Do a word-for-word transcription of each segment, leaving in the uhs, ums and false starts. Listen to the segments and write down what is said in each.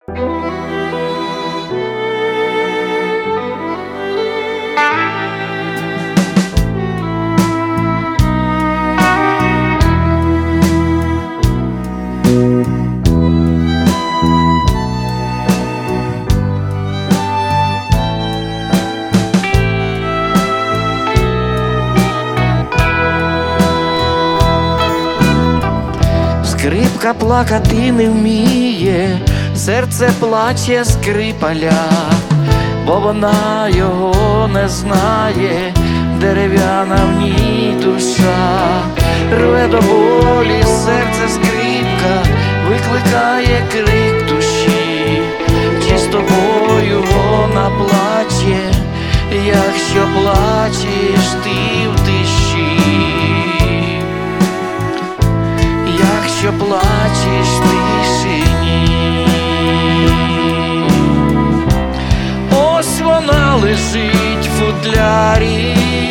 Скрипка плакати не вміє, серце плаче скрипаля, бо вона його не знає, дерев'яна в ній душа. Рве до болі серце скрипка, викликає крик душі. Чи з тобою вона плаче, якщо плачеш ти в тиші? Якщо плачеш в тишині, ось вона лежить в футлярі,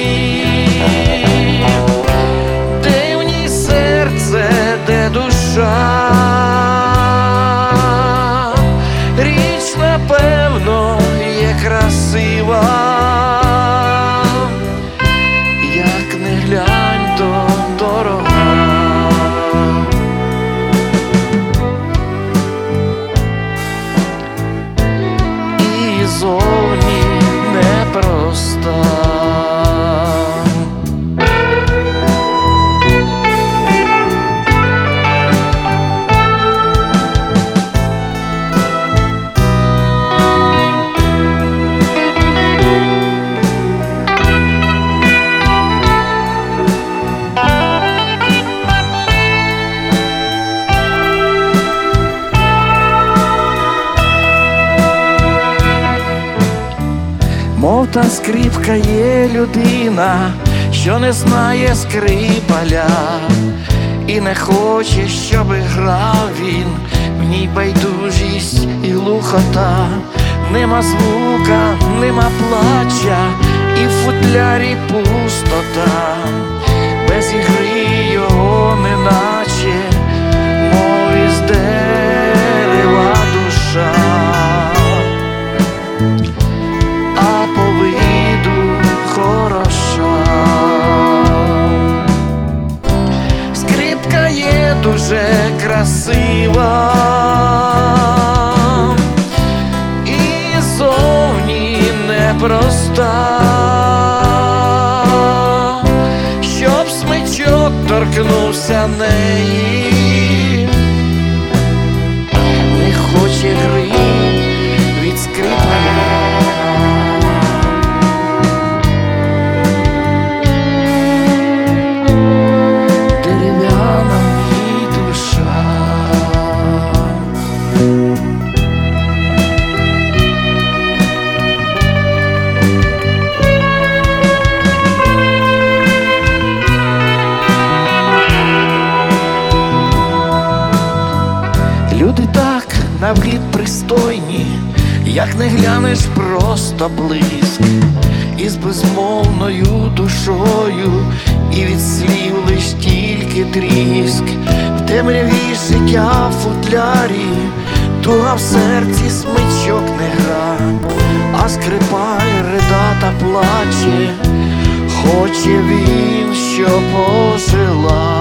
де в ній серце, де душа. Річ, напевно, є красива, як не глянь, то дорога. Зовні непроста. Мов та скрипка є людина, що не знає скрипаля, і не хоче, щоби грав він, в ній байдужість і глухота. Нема звука, нема плача, і в футлярі пустота. Без ігри його неначе, мов із дерева душа. Скрипка є дуже красива і зовні непроста, щоб смичок торкнувся неї, не хоче гри від скрипаля. Люди так на вид пристойні, як не глянеш, просто блиск, із безмовною душою, і від слів лиш тільки тріск. В темряві життя в футлярі, туга в серці, смичок не гра, а скрипаль рида та плаче, хоче він, щоб ожила.